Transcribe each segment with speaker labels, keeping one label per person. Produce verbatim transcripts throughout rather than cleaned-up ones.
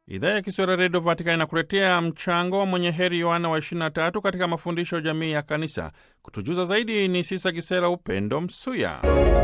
Speaker 1: Idhaa ya Kiswahili ya Redio Vatikani inakuletea mchango wa mwenye heri Yohana wa ishirini na tatu katika mafundisho ya jamii ya Kanisa. Kutujuza zaidi ni Sisa Gisela Upendo Msuya.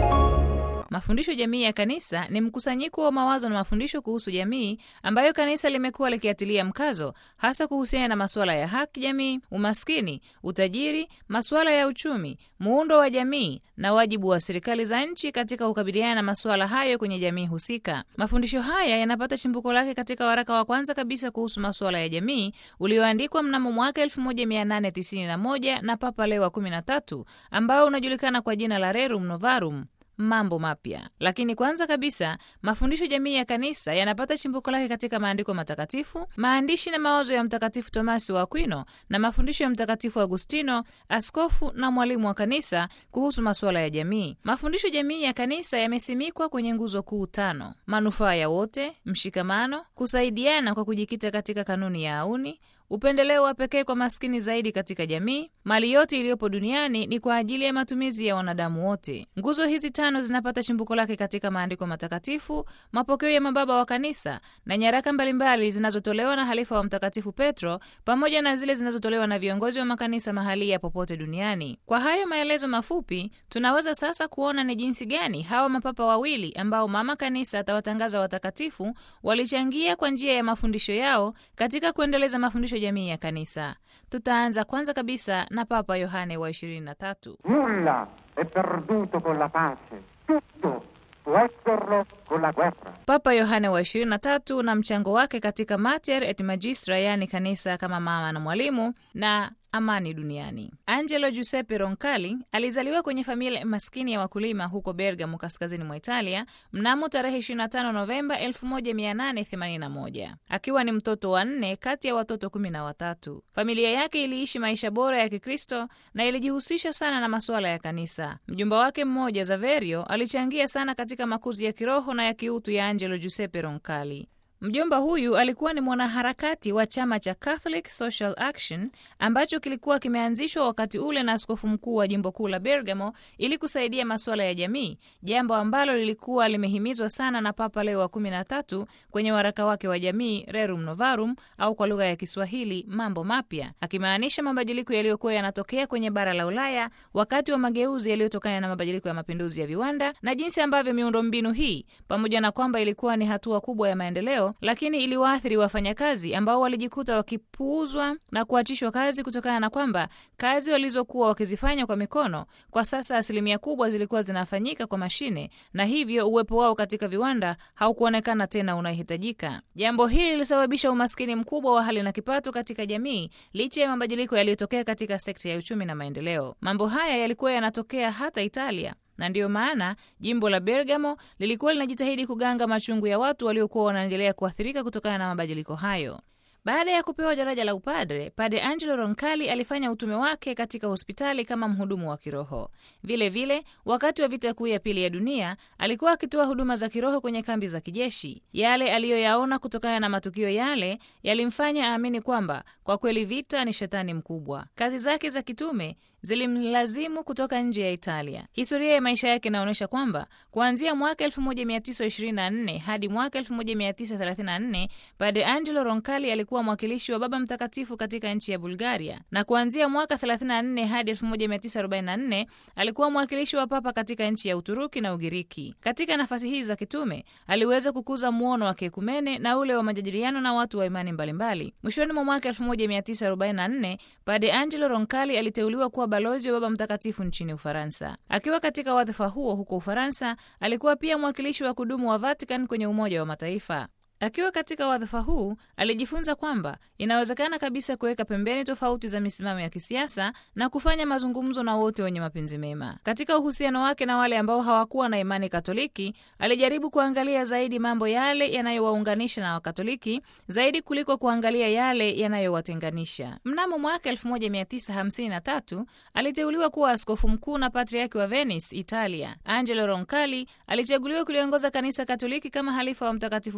Speaker 2: Mafundisho jamii ya Kanisa ni mkusanyiko wa mawazo na mafundisho kuhusu jamii ambayo Kanisa limekuwa likiatilia mkazo, hasa kuhusiana na masuala ya haki jamii, umaskini, utajiri, masuala ya uchumi, muundo wa jamii na wajibu wa serikali za nchi katika kukabiliana na masuala hayo kwenye jamii husika. Mafundisho haya yanapata chimbuko lake katika waraka wa kwanza kabisa kuhusu masuala ya jamii ulioandikwa mnamo mwaka elfu moja mia nane tisini na moja na Papa Leo wa kumi na tatu, ambao unajulikana kwa jina la Rerum Novarum, mambo mapya. Lakini kwanza kabisa, mafundisho jamii ya Kanisa yanapata chimbuko lake katika maandiko matakatifu, maandishi na mawazo ya Mtakatifu Tomasi wa Aquino na mafundisho ya Mtakatifu Agustino, askofu na mwalimu wa Kanisa kuhusu masuala ya jamii. Mafundisho jamii ya Kanisa yamesimikwa kwenye nguzo kuu tano: manufaa ya wote, mshikamano, kusaidiana kwa kujikita katika kanuni ya auni, upendeleo wa pekee kwa maskini zaidi katika jamii, mali yote iliyopo duniani ni kwa ajili ya matumizi ya wanadamu wote. Nguzo hizi tano zinapata chimbuko lake katika maandiko matakatifu, mapokeo ya mababa wa Kanisa na nyaraka mbalimbali zinazotolewa na halifa wa Mtakatifu Petro, pamoja na zile zinazotolewa na viongozi wa makanisa mahalia popote duniani. Kwa hayo maelezo mafupi, tunaweza sasa kuona ni jinsi gani hawa mapapa wawili ambao mama Kanisa atawatangaza watakatifu walichangia kwa njia ya mafundisho yao katika kuendeleza mafundisho jamii ya Kanisa. Tutaanza kwanza kabisa na Papa Yohane wa ishirini na tatu.
Speaker 3: Nulla è perduto con la pace, tutto può esserlo con la guerra.
Speaker 2: Papa Yohane wa ishirini na tatu na mchango wake katika Mater et Magistra, yani kanisa kama mama na mwalimu na amani duniani. Angelo Giuseppe Roncalli alizaliwa kwenye familia maskini ya wakulima huko Bergamo, kaskazini mwa Italia mnamo tarehe ishirini na tano Novemba elfu moja mia nane themanini na moja, akiwa ni mtoto wa nne kati ya watoto kumi na watatu. Familia yake iliishi maisha bora ya Kikristo na ilijihusisha sana na masuala ya kanisa. Mjomba wake mmoja Saverio alichangia sana katika makuzi ya kiroho na ya kiutu ya Angelo Giuseppe Roncalli. Mjomba huyu alikuwa ni mwanaharakati wa chama cha Catholic Social Action ambacho kilikuwa kimeanzishwa wakati ule na askofu mkuu wa jimbo kuu la Bergamo ili kusaidia masuala ya jamii, jambo ambalo lilikuwa limehimizwa sana na Papa Leo wa kumi na tatu kwenye waraka wake wa jamii Rerum Novarum, au kwa lugha ya Kiswahili mambo mapya, akimaanisha mabadiliko yaliyokuwa yanatokea kwenye bara la Ulaya wakati wa mageuzi yaliyotokana na mabadiliko ya mapinduzi ya viwanda, na jinsi ambavyo miundombinu hii, pamoja na kwamba ilikuwa ni hatua kubwa ya maendeleo, lakini iliwaathiri wafanyakazi ambao walijikuta wakipuuzwa na kuachishwa kazi kutokana na kwamba kazi walizokuwa wakizifanya kwa mikono kwa sasa asilimia kubwa zilikuwa zinafanyika kwa mashine, na hivyo uwepo wao katika viwanda haukuonekana tena unahitajika. Jambo hili lilisababisha umaskini mkubwa wa hali na kipato katika jamii, licha ya mabadiliko yaliyotokea katika sekta ya uchumi na maendeleo. Mambo haya yalikuwa yanatokea hata Italia, na ndiyo maana jimbo la Bergamo lilikuwa linajitahidi kuganga machungu ya watu waliokuwa wanaendelea kuathirika kutokana na mabadiliko hayo. Baada ya kupewa daraja la upadre, Padre Angelo Roncalli alifanya utume wake katika hospitali kama mhudumu wa kiroho. Vile vile, wakati wa vita kuu ya pili ya dunia, alikuwa akitoa huduma za kiroho kwenye kambi za kijeshi. Yale aliyoyaona kutokana na matukio yale yalimfanya aamini kwamba kwa kweli vita ni shetani mkubwa. Kazi zake za kitume zilimlazimu kutoka nje ya Italia. Historia ya maisha yake inaonyesha kwamba kuanzia mwaka elfu moja mia tisa ishirini na nne hadi mwaka elfu moja mia tisa thelathini na nne Padre Angelo Roncalli alikuwa mwakilishi wa Baba Mtakatifu katika nchi ya Bulgaria, na kuanzia mwaka thelathini na nne hadi elfu moja mia tisa arobaini na nne alikuwa mwakilishi wa Papa katika nchi ya Uturuki na Ugiriki. Katika nafasi hizi za kitume aliweza kukuza muono wa kiekumene na ule wa majadiliano na watu wa imani mbalimbali. Mwishoni mwa mwaka elfu moja mia tisa arobaini na nne Padre Angelo Roncalli aliteuliwa kuwa balozi wa Baba Mtakatifu nchini Ufaransa. Akiwa katika wadhifa huo huko Ufaransa, alikuwa pia mwakilishi wa kudumu wa Vatican kwenye Umoja wa Mataifa. Akiwa katika wadhifa huu, alijifunza kwamba inawezekana kabisa kuweka pembeni tofauti za misimamo ya kisiasa na kufanya mazungumzo na wote wenye mapenzi mema. Katika uhusiano wake na wale ambao hawakuwa na imani Katoliki, alijaribu kuangalia zaidi mambo yale yanayowaunganisha na Wakatoliki zaidi kuliko kuangalia yale yanayowatenganisha. Mnamo mwaka elfu moja mia tisa hamsini na tatu aliteuliwa kuwa askofu mkuu na patriaki wa Venice, Italia. Angelo Roncalli alichaguliwa kuliongoza kanisa Katoliki kama halifa wa Mtakatifu Petro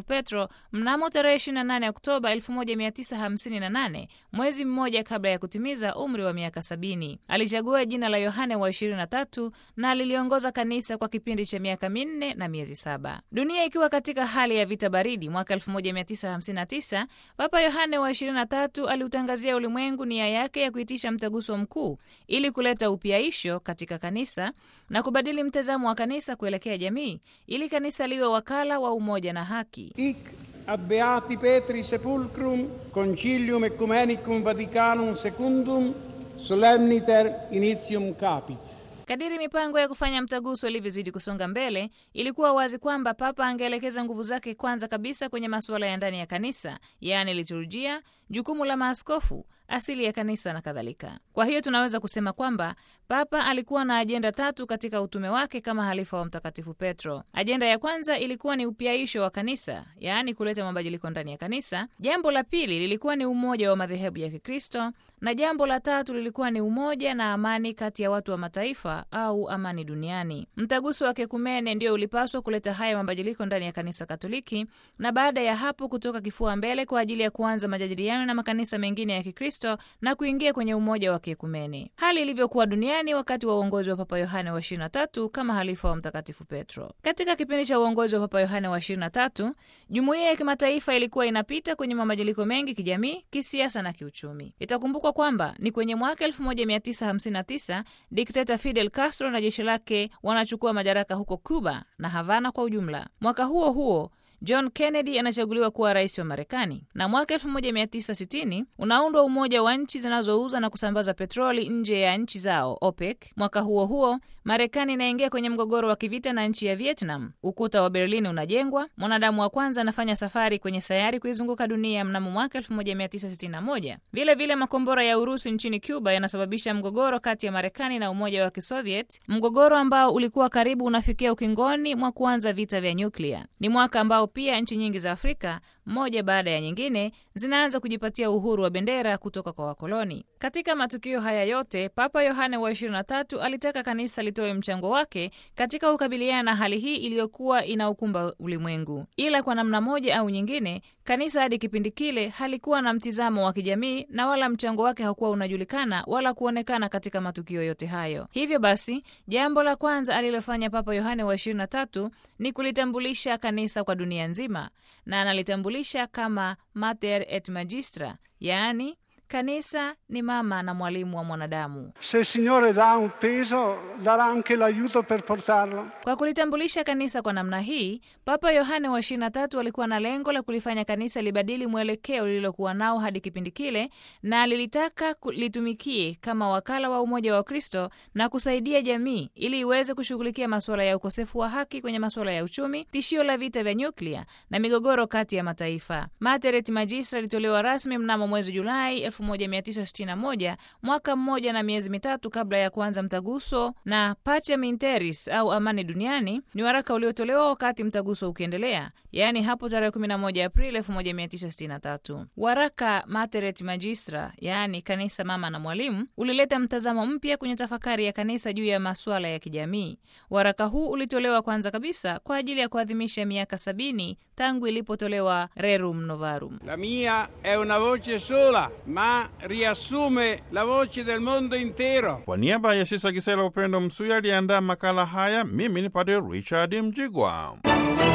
Speaker 2: Petro mnamo tarehe ishirini na nane Oktoba elfu moja mia tisa hamsini na nane, mwezi mmoja kabla ya kutimiza umri wa miaka sabini. Alichagua jina la Yohane wa ishirini na tatu na aliliongoza kanisa kwa kipindi cha miaka minne na miezi saba. Dunia ikiwa katika hali ya vita baridi, mwaka elfu moja mia tisa hamsini na tisa, Papa Yohane wa ishirini na tatu aliutangazia ulimwengu nia yake ya kuitisha mtaguso mkuu ili kuleta upyaisho katika kanisa na kubadili mtazamo wa kanisa kuelekea jamii ili kanisa liwe wakala wa umoja na haki.
Speaker 4: Ic ad Beati Petri Sepulcrum Concilium Ecumenicum Vaticanum Secundum Solemniter Initium Capit.
Speaker 2: Kadiri mipango ya kufanya mtaguso ilivyozidi kusonga mbele, ilikuwa wazi kwamba Papa angeelekeza nguvu zake kwanza kabisa kwenye masuala ya ndani ya kanisa, yaani liturujia, jukumu la maaskofu, asili ya kanisa na kadhalika. Kwa hiyo tunaweza kusema kwamba Papa alikuwa na ajenda tatu katika utume wake kama halifa wa Mtakatifu Petro. Ajenda ya kwanza ilikuwa ni upyaisho wa kanisa, yaani kuleta mabadiliko ndani ya kanisa. Jambo la pili lilikuwa ni umoja wa madhehebu ya Kikristo, na jambo la tatu lilikuwa ni umoja na amani kati ya watu wa mataifa au amani duniani. Mtaguso wa Kekumene ndio ulipaswa kuleta haya mabadiliko ndani ya kanisa Katoliki, na baada ya hapo kutoka kifua mbele kwa ajili ya kuanza majadiliano na makanisa mengine ya Kikristo na kuingia kwenye umoja wa Kekumene. Hali ilivyokuwa duniani wakati wa uongozi wa Papa Yohane wa ishirini na tatu kama halifa wa Mtakatifu Petro. Katika kipindi cha uongozi wa Papa Yohane wa ishirini na tatu, jumuiya ya kimataifa ilikuwa inapita kwenye mabadiliko mengi kijamii, kisiasa na kiuchumi. Itakumbukwa kwamba ni kwenye mwaka elfu moja mia tisa hamsini na tisa dikteta Fidel Castro na jeshi lake wanachukua madaraka huko Cuba na Havana kwa ujumla. Mwaka huo huo John Kennedy anachaguliwa kuwa rais wa Marekani, na mwaka elfu moja mia tisa sitini unaundwa umoja wa nchi zinazouza na kusambaza petroli nje ya nchi zao, OPEC. Mwaka huo huo Marekani inaingia kwenye mgogoro wa kivita na nchi ya Vietnam. Ukuta wa Berlin unajengwa. Mwanadamu wa kwanza anafanya safari kwenye sayari kuizunguka dunia mnamo mwaka elfu moja mia tisa sitini na moja. Vile vile makombora ya Urusi nchini Cuba yanasababisha mgogoro kati ya Marekani na Umoja wa Kisoviet, mgogoro ambao ulikuwa karibu unafikia ukingoni mwa kuanza vita vya nyuklia. Ni mwaka ambao pia nchi nyingi za Afrika moja baada ya nyingine zinaanza kujipatia uhuru wa bendera kutoka kwa wakoloni. Katika matukio haya yote, Papa Yohane wa ishirini na tatu alitaka kanisa litoe mchango wake katika kukabiliana na hali hii iliyokuwa inaukumba ulimwengu. Ila kwa namna moja au nyingine, kanisa hadi kipindi kile halikuwa na mtizamo wa kijamii na wala mchango wake haukuwa unajulikana wala kuonekana katika matukio yote hayo. Hivyo basi, jambo la kwanza alilofanya Papa Yohane wa ishirini na tatu ni kulitambulisha kanisa kwa dunia nzima, na analitambulisha kama Mater et Magistra, yaani kanisa ni mama na mwalimu wa mwanadamu.
Speaker 4: Se il Signore dà un peso, darà anche l'aiuto per portarlo.
Speaker 2: Kwa kulitambulisha kanisa kwa namna hii, Papa Yohane wa ishirini na tatu alikuwa na lengo la kulifanya kanisa libadili mwelekeo lililokuwa nao hadi kipindi kile, na lilitaka litumikie kama wakala wa umoja wa Kristo na kusaidia jamii ili iweze kushughulikia masuala ya ukosefu wa haki kwenye masuala ya uchumi, tishio la vita vya nyuklia na migogoro kati ya mataifa. Mater et Magistra ilitolewa rasmi mnamo mwezi Julai elfu moja mia tisa sitini na moja, mwaka mmoja na miezi mitatu kabla ya kuanza mtaguso, na Pacem in Terris au amani duniani ni waraka uliotolewa wakati mtaguso ukiendelea, yaani hapo tarehe kumi na moja Aprili elfu moja mia tisa sitini na tatu. Waraka Mater et Magistra, yaani kanisa mama na mwalimu, ulileta mtazamo mpya kwenye tafakari ya kanisa juu ya masuala ya kijamii. Waraka huu ulitolewa kwanza kabisa kwa ajili ya kuadhimisha miaka sabini tangu ilipotolewa Rerum Novarum.
Speaker 5: La mia è una voce sola, ma riassume la voce del mondo intero.
Speaker 1: Kwa niaba ya Sisa Gisela Upendo Msuya aliandaa makala haya, mimi ni Padre Richard Mjigwa.